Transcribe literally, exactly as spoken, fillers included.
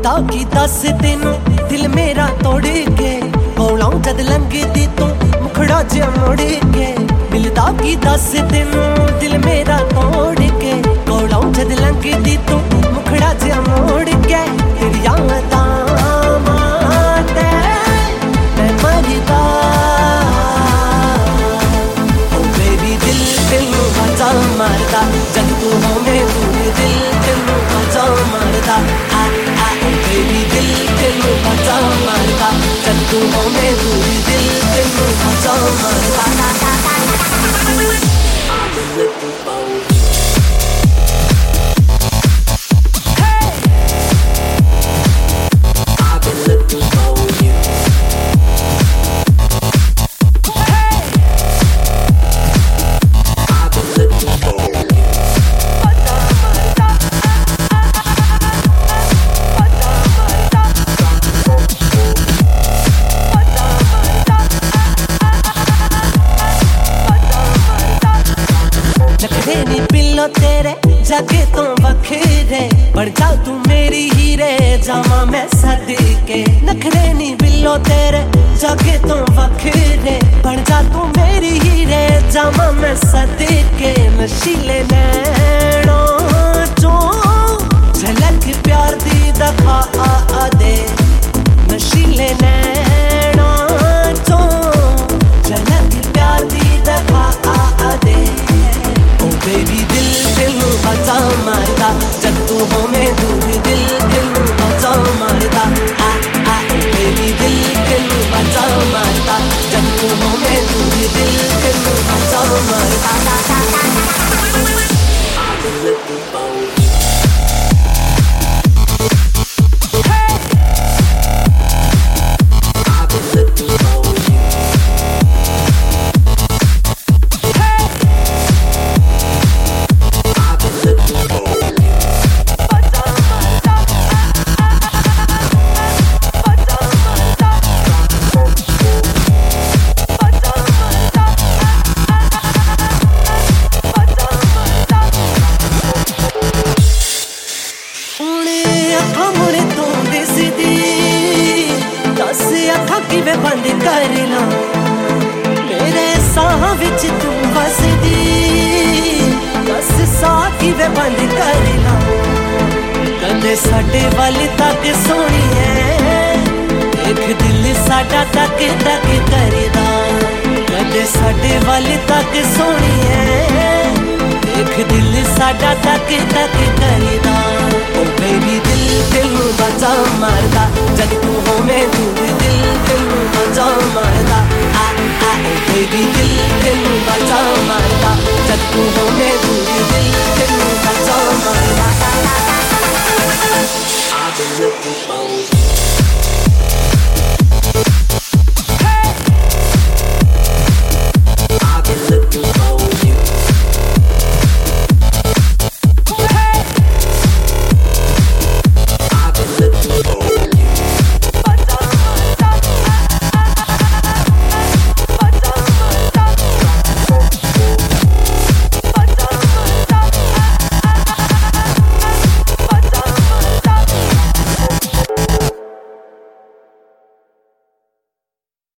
मिलदा की दस तेनू दिल मेरा तोड़ के कोलों जद लंघदी तू मुखड़ा जिहा मोड़ के मिलदा की दस तेनू दिल मेरा तोड़ के कोलों जद लंघदी तू मुखड़ा जिहा मोड़ के तेरी यादां माते मैं मरदा ओ बेबी दिल तेनू आजा मारदा जद तू होवे दूर दिल तेनू आजा मारदा आ आ ओ बेबी दिल तेनू आजा मारदा जद तू होवे दूर दिल तेनू आजा मारदा I've been looking for you. Hey, I've been looking for you. Hey, I've been looking for you. नखरे पिल्लो तेरे जाके तो वखेरे बढ़ जा तू मेरी हीरे जामा मैं सदके नखरे नी बिल्लो तेरे जाके तो वखेरे बढ़ जा तू मेरी हीरे जामा मैं सदके नशीले नैनों चों झलक प्यार दी दखा आ आ दे नशीले नैनों चों झलक प्यार दी दखा आ आ दे बेबी दिल तेनू आजा मारदा जद तू होवे दूर दिल तेनू आजा मारदा आ आ बेबी दिल तेनू आजा मारदा जद तू होवे दूर दिल तेनू आजा मारदा I've been looking for you. Hey, I've been looking for you. किवें बंद करना मेरे साह विच तू बसदी दस साह किवें बंद करना कदे साडे वल तक सोहणीए देख दिल साडा तक तक करदा कदे साडे वल तक सोहणीए देख दिल साडा तक तक करदा ओ बेबी दिल तेनू आजा मारदा जद तू होवे दूर दिल तेनू आजा मारदा आ आ ओ बेबी दिल तेनू आजा मारदा जद तू होवे दूर दिल तेनू आजा मारदा I've been looking for you.